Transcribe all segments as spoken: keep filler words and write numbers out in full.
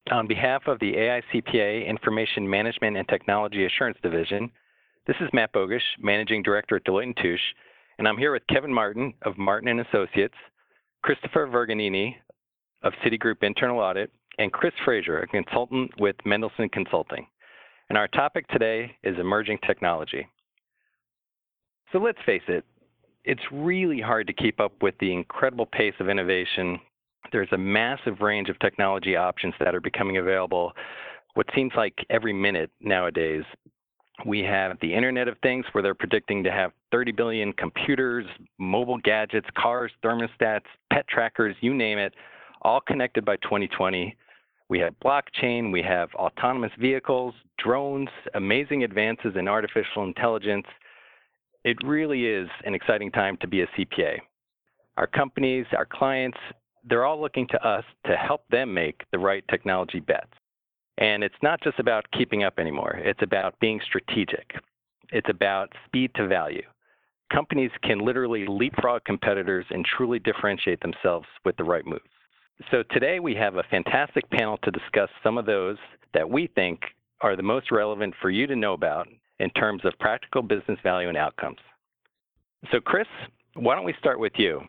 On behalf of the A I C P A Information Management and Technology Assurance Division, this is Matt Bogish, Managing Director at Deloitte and Touche, and I'm here with Kevin Martin of Martin and Associates, Christopher Verganini of Citigroup Internal Audit, and Chris Frazier, a consultant with Mendelsohn Consulting. And our topic today is emerging technology. So let's face it, it's really hard to keep up with the incredible pace of innovation. There's a massive range of technology options that are becoming available what seems like every minute nowadays. We have the Internet of Things, where they're predicting to have thirty billion computers, mobile gadgets, cars, thermostats, pet trackers, you name it, all connected by twenty twenty. We have blockchain, we have autonomous vehicles, drones, amazing advances in artificial intelligence. It really is an exciting time to be a C P A. Our companies, our clients, they're all looking to us to help them make the right technology bets. And it's not just about keeping up anymore. It's about being strategic. It's about speed to value. Companies can literally leapfrog competitors and truly differentiate themselves with the right moves. So today we have a fantastic panel to discuss some of those that we think are the most relevant for you to know about in terms of practical business value and outcomes. So Chris, why don't we start with you?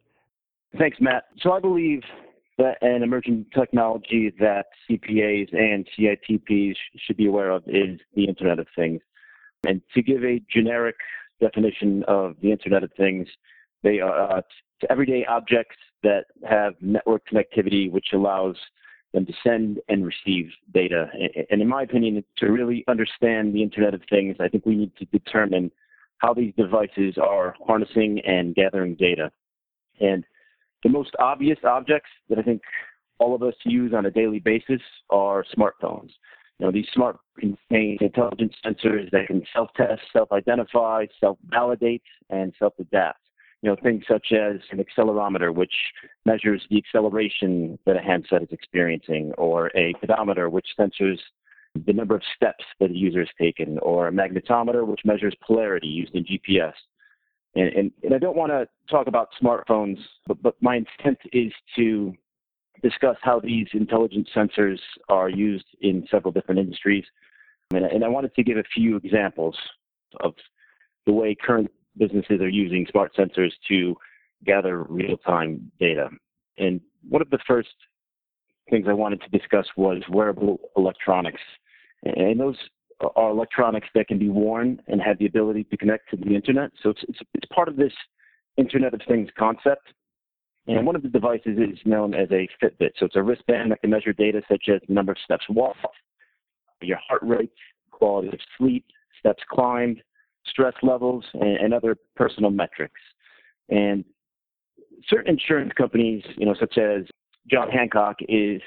Thanks, Matt. So I believe that an emerging technology that C P As and C I T Ps should be aware of is the Internet of Things. And to give a generic definition of the Internet of Things, they are uh, everyday objects that have network connectivity, which allows them to send and receive data. And in my opinion, to really understand the Internet of Things, I think we need to determine how these devices are harnessing and gathering data. And the most obvious objects that I think all of us use on a daily basis are smartphones. You know, these smartphones contain intelligent sensors that can self-test, self-identify, self-validate, and self-adapt. You know, things such as an accelerometer, which measures the acceleration that a handset is experiencing, or a pedometer, which censors the number of steps that a user has taken, or a magnetometer, which measures polarity used in G P S. And, and, and I don't want to talk about smartphones, but, but my intent is to discuss how these intelligent sensors are used in several different industries. And, and I wanted to give a few examples of the way current businesses are using smart sensors to gather real-time data. And one of the first things I wanted to discuss was wearable electronics. And those are electronics that can be worn and have the ability to connect to the internet. So it's, it's, it's part of this Internet of Things concept. And one of the devices is known as a Fitbit. So it's a wristband that can measure data such as the number of steps walked, your heart rate, quality of sleep, steps climbed, stress levels, and, and other personal metrics. And certain insurance companies, you know, such as John Hancock, is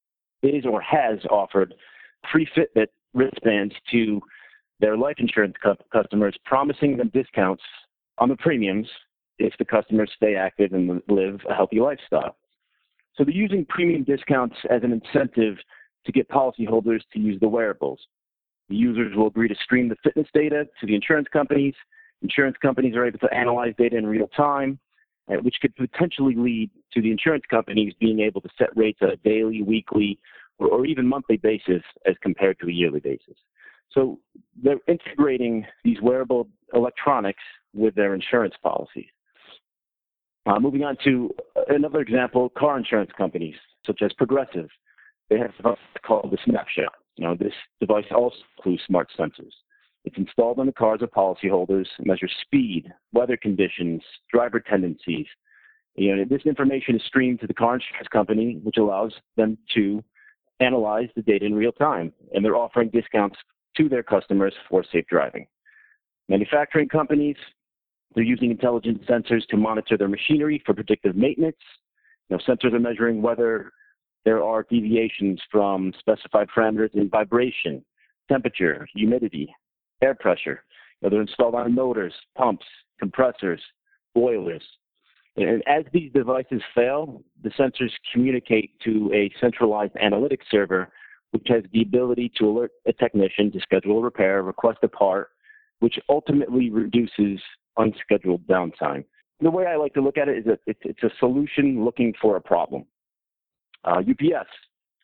is or has offered free Fitbit wristbands to their life insurance cu- customers, promising them discounts on the premiums if the customers stay active and live a healthy lifestyle. So they're using premium discounts as an incentive to get policyholders to use the wearables. The users will agree to stream the fitness data to the insurance companies. Insurance companies are able to analyze data in real time, uh, which could potentially lead to the insurance companies being able to set rates on a daily, weekly, or, or even monthly basis as compared to a yearly basis. So they're integrating these wearable electronics with their insurance policies. Uh, moving on to another example, car insurance companies, such as Progressive. They have what's called the Snapshot. You know, this device also includes smart sensors. It's installed on the cars of policyholders, measures speed, weather conditions, driver tendencies. You know, this information is streamed to the car insurance company, which allows them to analyze the data in real time, and they're offering discounts to their customers for safe driving. Manufacturing companies, they're using intelligent sensors to monitor their machinery for predictive maintenance. You know, sensors are measuring whether there are deviations from specified parameters in vibration, temperature, humidity, air pressure. You know, they're installed on motors, pumps, compressors, boilers. And as these devices fail, the sensors communicate to a centralized analytics server, which has the ability to alert a technician to schedule a repair, request a part, which ultimately reduces unscheduled downtime. The way I like to look at it is that it's, it's a solution looking for a problem. Uh, U P S,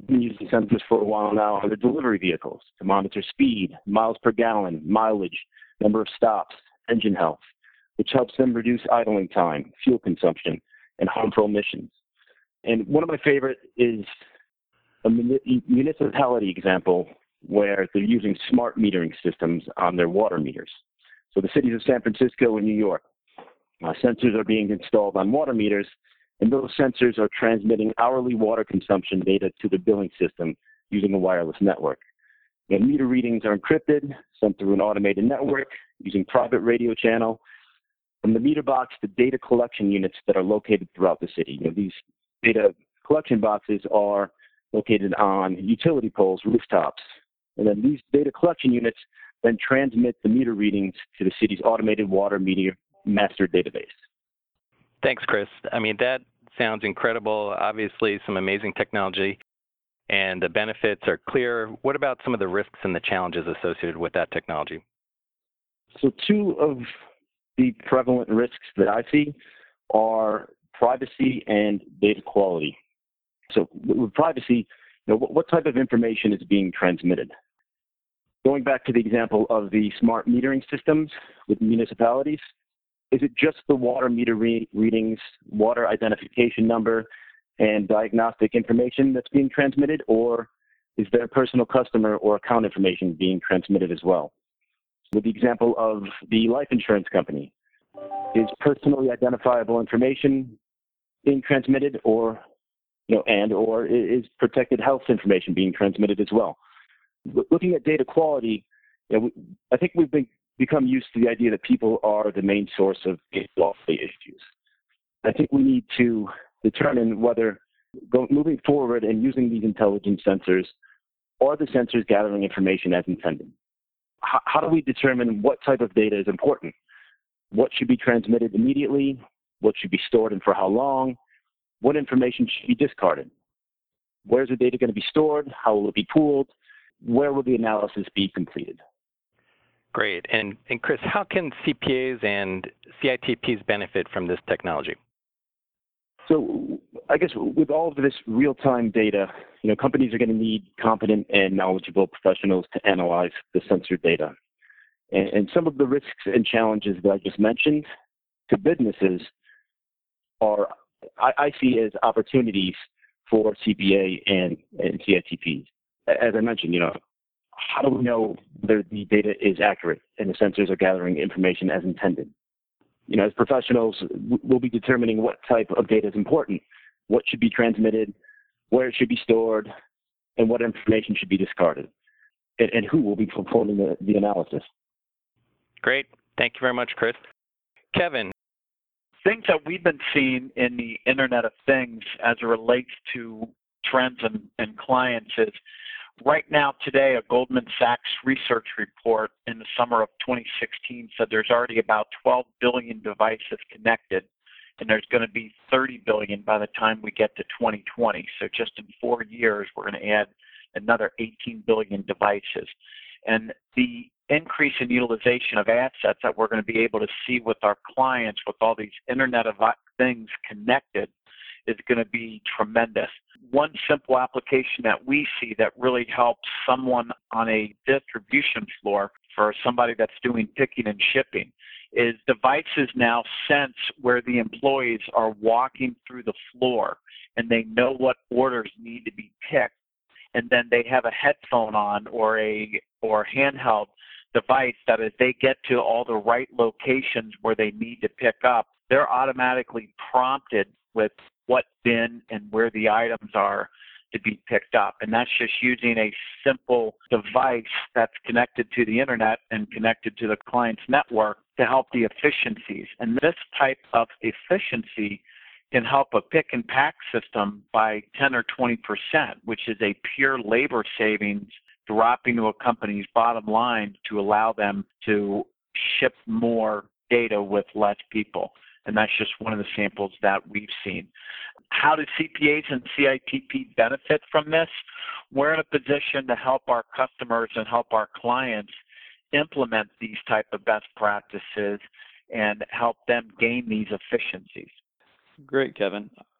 We've been using sensors for a while now on the delivery vehicles to monitor speed, miles per gallon, mileage, number of stops, engine health, which helps them reduce idling time, fuel consumption, and harmful emissions. And one of my favorite is a municipality example where they're using smart metering systems on their water meters. So the cities of San Francisco and New York, uh, sensors are being installed on water meters, and those sensors are transmitting hourly water consumption data to the billing system using a wireless network. The meter readings are encrypted, sent through an automated network using private radio channel. From the meter box to data collection units that are located throughout the city. You know, these data collection boxes are located on utility poles, rooftops, and then these data collection units then transmit the meter readings to the city's automated water meter master database. Thanks, Chris. I mean, that sounds incredible. Obviously, some amazing technology, and the benefits are clear. What about some of the risks and the challenges associated with that technology? So two of the prevalent risks that I see are privacy and data quality. So with privacy, you know, what, what type of information is being transmitted? Going back to the example of the smart metering systems with municipalities, is it just the water meter re- readings, water identification number, and diagnostic information that's being transmitted, or is there personal customer or account information being transmitted as well? With the example of the life insurance company, is personally identifiable information being transmitted, or, you know, and or is protected health information being transmitted as well? Looking at data quality, you know, I think we've been, become used to the idea that people are the main source of data quality issues. I think we need to determine whether go, moving forward and using these intelligent sensors, are the sensors gathering information as intended? How, how do we determine what type of data is important? What should be transmitted immediately? What should be stored and for how long? What information should be discarded? Where's the data going to be stored? How will it be pooled? Where will the analysis be completed? Great. And, and Chris, how can C P As and C I T Ps benefit from this technology? So I guess with all of this real-time data, you know, companies are going to need competent and knowledgeable professionals to analyze the sensor data. And, and some of the risks and challenges that I just mentioned to businesses are, I, I see as opportunities for C P A and, and C I T Ps. As I mentioned, you know, how do we know whether the data is accurate and the sensors are gathering information as intended? You know, as professionals, we'll be determining what type of data is important, what should be transmitted, where it should be stored, and what information should be discarded, and, and who will be performing the, the analysis. Great. Thank you very much, Chris. Kevin. Things that we've been seeing in the Internet of Things as it relates to trends and, and clients is right now today, a Goldman Sachs research report in the summer of twenty sixteen said there's already about twelve billion devices connected, and there's going to be thirty billion by the time we get to twenty twenty. So just in four years, we're going to add another eighteen billion devices. And the increase in utilization of assets that we're going to be able to see with our clients with all these Internet of Things connected is going to be tremendous. One simple application that we see that really helps someone on a distribution floor for somebody that's doing picking and shipping is devices now sense where the employees are walking through the floor and they know what orders need to be picked, and then they have a headphone on or a or handheld device that as they get to all the right locations where they need to pick up, they're automatically prompted with what bin and where the items are to be picked up. And that's just using a simple device that's connected to the internet and connected to the client's network to help the efficiencies. And this type of efficiency can help a pick and pack system by ten or twenty percent, which is a pure labor savings dropping to a company's bottom line to allow them to ship more data with less people. And that's just one of the samples that we've seen. How do C P As and C I T P benefit from this? We're in a position to help our customers and help our clients implement these type of best practices and help them gain these efficiencies. Great, Kevin.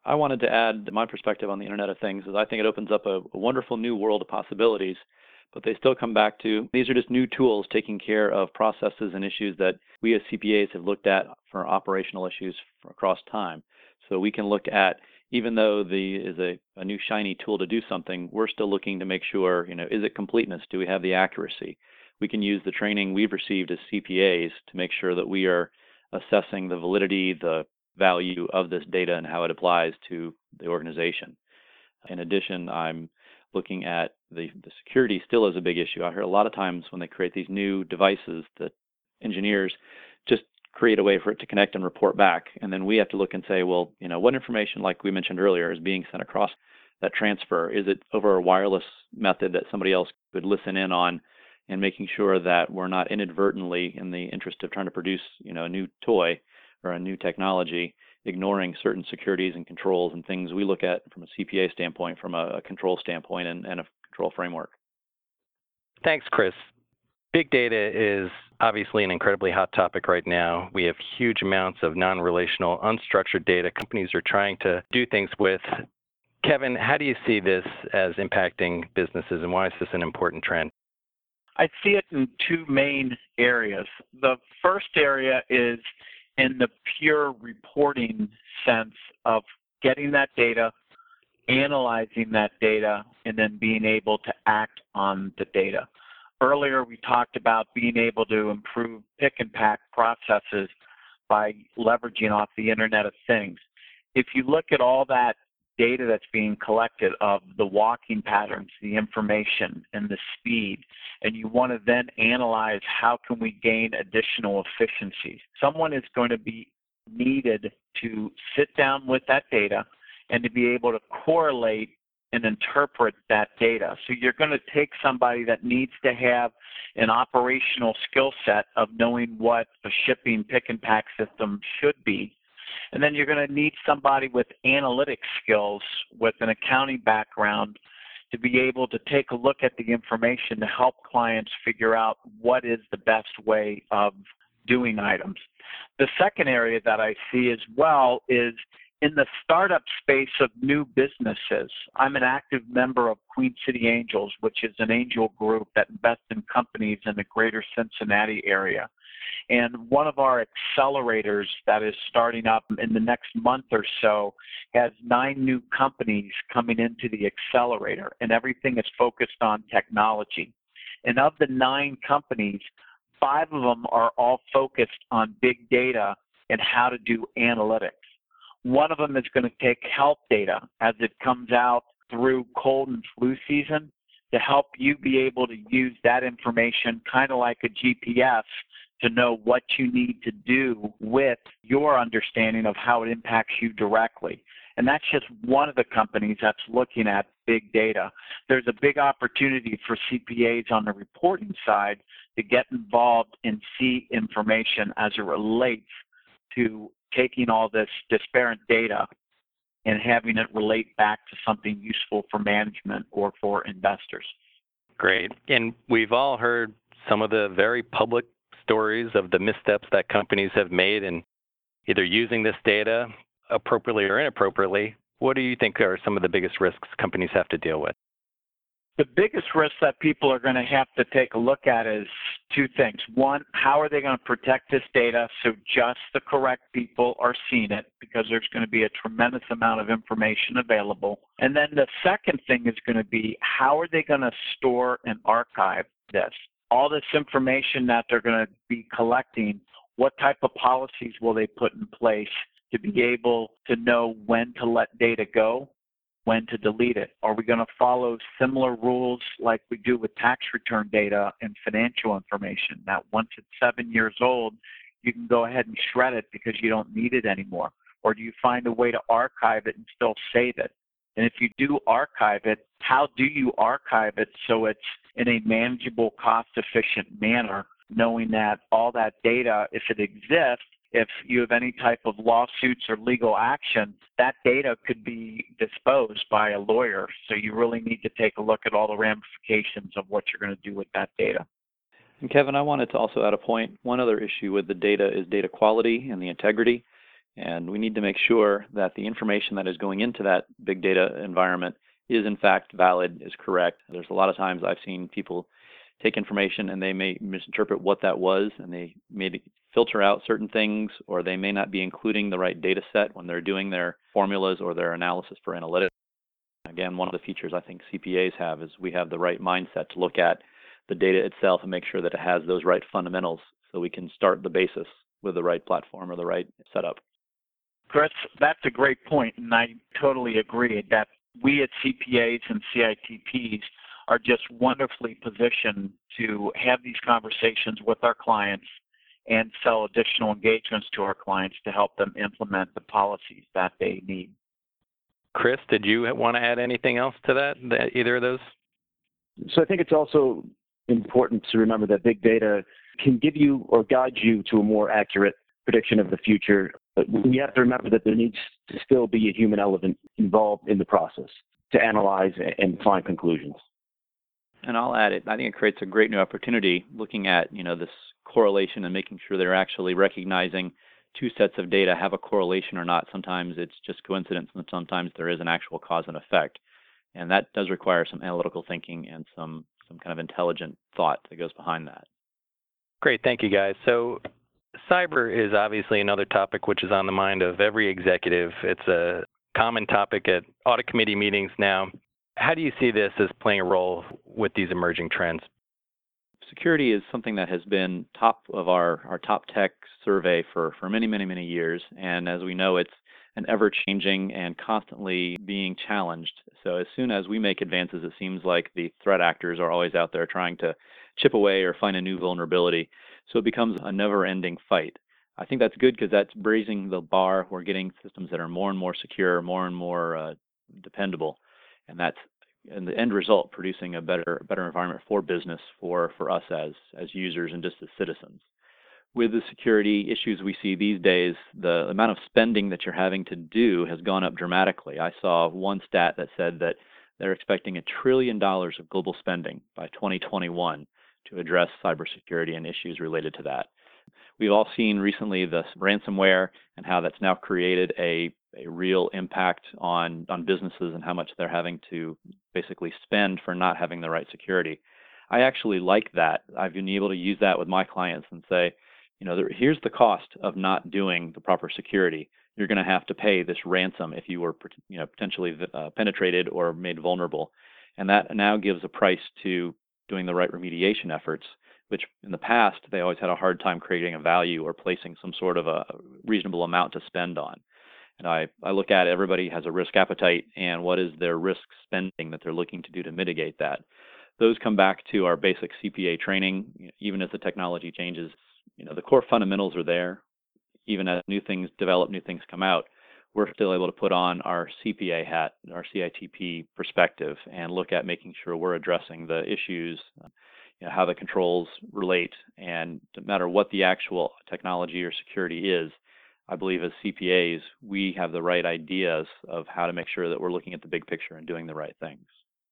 I wanted to add my perspective on the Internet of Things, is I think it opens up a, a wonderful new world of possibilities, but they still come back to these are just new tools taking care of processes and issues that we as C P As have looked at for operational issues for across time. So we can look at, even though the is a, a new shiny tool to do something, we're still looking to make sure, you know, is it completeness? Do we have the accuracy? We can use the training we've received as C P As to make sure that we are assessing the validity, the value of this data and how it applies to the organization. In addition, I'm looking at the, the security still is a big issue. I hear a lot of times when they create these new devices that engineers just create a way for it to connect and report back. And then we have to look and say, well, you know, what information, like we mentioned earlier, is being sent across that transfer? Is it over a wireless method that somebody else could listen in on, and making sure that we're not inadvertently, in the interest of trying to produce, you know, a new toy or a new technology, ignoring certain securities and controls and things we look at from a C P A standpoint, from a, a control standpoint and, and a control framework. Thanks, Chris. Big data is obviously an incredibly hot topic right now. We have huge amounts of non-relational, unstructured data companies are trying to do things with. Kevin, how do you see this as impacting businesses, and why is this an important trend? I see it in two main areas. The first area is in the pure reporting sense of getting that data, analyzing that data, and then being able to act on the data. Earlier, we talked about being able to improve pick and pack processes by leveraging off the Internet of Things. If you look at all that data that's being collected of the walking patterns, the information, and the speed, and you want to then analyze how can we gain additional efficiencies. Someone is going to be needed to sit down with that data and to be able to correlate and interpret that data. So you're going to take somebody that needs to have an operational skill set of knowing what a shipping pick and pack system should be. And then you're going to need somebody with analytic skills, with an accounting background, to be able to take a look at the information to help clients figure out what is the best way of doing items. The second area that I see as well is in the startup space of new businesses. I'm an active member of Queen City Angels, which is an angel group that invests in companies in the greater Cincinnati area. And one of our accelerators that is starting up in the next month or so has nine new companies coming into the accelerator, and everything is focused on technology. And of the nine companies, five of them are all focused on big data and how to do analytics. One of them is going to take health data as it comes out through cold and flu season to help you be able to use that information kind of like a G P S to know what you need to do with your understanding of how it impacts you directly. And that's just one of the companies that's looking at big data. There's a big opportunity for C P As on the reporting side to get involved and see information as it relates to taking all this disparate data and having it relate back to something useful for management or for investors. Great. And we've all heard some of the very public stories of the missteps that companies have made in either using this data appropriately or inappropriately. What do you think are some of the biggest risks companies have to deal with? The biggest risk that people are going to have to take a look at is two things. One, how are they going to protect this data so just the correct people are seeing it, because there's going to be a tremendous amount of information available. And then the second thing is going to be, how are they going to store and archive this? All this information that they're going to be collecting, what type of policies will they put in place to be able to know when to let data go, when to delete it? Are we going to follow similar rules like we do with tax return data and financial information, that once it's seven years old, you can go ahead and shred it because you don't need it anymore? Or do you find a way to archive it and still save it? And if you do archive it, how do you archive it so it's in a manageable, cost-efficient manner, knowing that all that data, if it exists, if you have any type of lawsuits or legal action, that data could be disposed by a lawyer. So you really need to take a look at all the ramifications of what you're going to do with that data. And Kevin, I wanted to also add a point. One other issue with the data is data quality and the integrity. And we need to make sure that the information that is going into that big data environment is in fact valid, is correct. There's a lot of times I've seen people take information and they may misinterpret what that was, and they may filter out certain things, or they may not be including the right data set when they're doing their formulas or their analysis for analytics. Again, one of the features I think C P As have is we have the right mindset to look at the data itself and make sure that it has those right fundamentals so we can start the basis with the right platform or the right setup. Chris, that's a great point, and I totally agree that we at C P As and C I T Ps are just wonderfully positioned to have these conversations with our clients and sell additional engagements to our clients to help them implement the policies that they need. Chris, did you want to add anything else to that, that either of those? So I think it's also important to remember that big data can give you or guide you to a more accurate prediction of the future. But we have to remember that there needs to still be a human element involved in the process to analyze and find conclusions. And I'll add it. I think it creates a great new opportunity looking at, you know, this correlation and making sure they're actually recognizing two sets of data have a correlation or not. Sometimes it's just coincidence, and sometimes there is an actual cause and effect. And that does require some analytical thinking and some, some kind of intelligent thought that goes behind that. Great, thank you guys. So cyber is obviously another topic which is on the mind of every executive. It's a common topic at audit committee meetings now. How do you see this as playing a role with these emerging trends? Security is something that has been top of our, our top tech survey for, for many, many, many years. And as we know, it's an ever-changing and constantly being challenged. So as soon as we make advances, it seems like the threat actors are always out there trying to chip away or find a new vulnerability. So it becomes a never-ending fight. I think that's good because that's raising the bar. We're getting systems that are more and more secure, more and more uh, dependable. And that's, in the end result, producing a better better environment for business, for, for us as, as users and just as citizens. With the security issues we see these days, the amount of spending that you're having to do has gone up dramatically. I saw one stat that said that they're expecting a trillion dollars of global spending by twenty twenty-one to address cybersecurity and issues related to that. We've all seen recently the ransomware and how that's now created a, a real impact on, on businesses and how much they're having to basically spend for not having the right security. I actually like that. I've been able to use that with my clients and say, you know, there, here's the cost of not doing the proper security. You're going to have to pay this ransom if you were, you know, potentially uh, penetrated or made vulnerable. And that now gives a price to doing the right remediation efforts, which in the past, they always had a hard time creating a value or placing some sort of a reasonable amount to spend on. And I, I look at everybody has a risk appetite, and what is their risk spending that they're looking to do to mitigate that. Those come back to our basic C P A training. Even as the technology changes, you know, the core fundamentals are there. Even as new things develop, new things come out, we're still able to put on our C P A hat, our C I T P perspective, and look at making sure we're addressing the issues, you know, how the controls relate, and no matter what the actual technology or security is, I believe as C P As, we have the right ideas of how to make sure that we're looking at the big picture and doing the right things.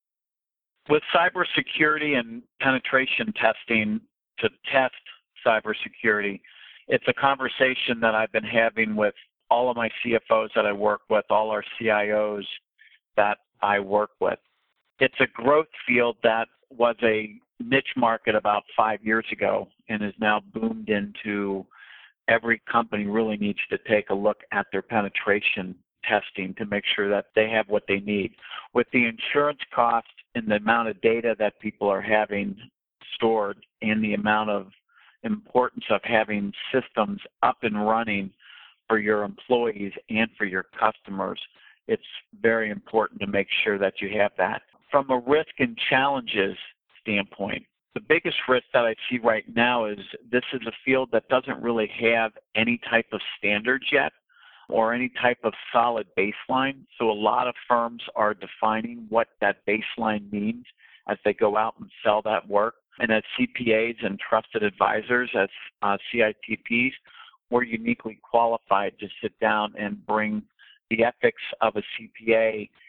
With cybersecurity and penetration testing to test cybersecurity, it's a conversation that I've been having with all of my C F Os that I work with, all our C I Os that I work with. It's a growth field that was a niche market about five years ago and has now boomed into every company really needs to take a look at their penetration testing to make sure that they have what they need. With the insurance cost and the amount of data that people are having stored and the amount of importance of having systems up and running for your employees and for your customers, it's very important to make sure that you have that. From a risk and challenges standpoint, the biggest risk that I see right now is this is a field that doesn't really have any type of standards yet or any type of solid baseline. So a lot of firms are defining what that baseline means as they go out and sell that work. And as C P As and trusted advisors, as uh, C I T Ps, we're uniquely qualified to sit down and bring the ethics of a C P A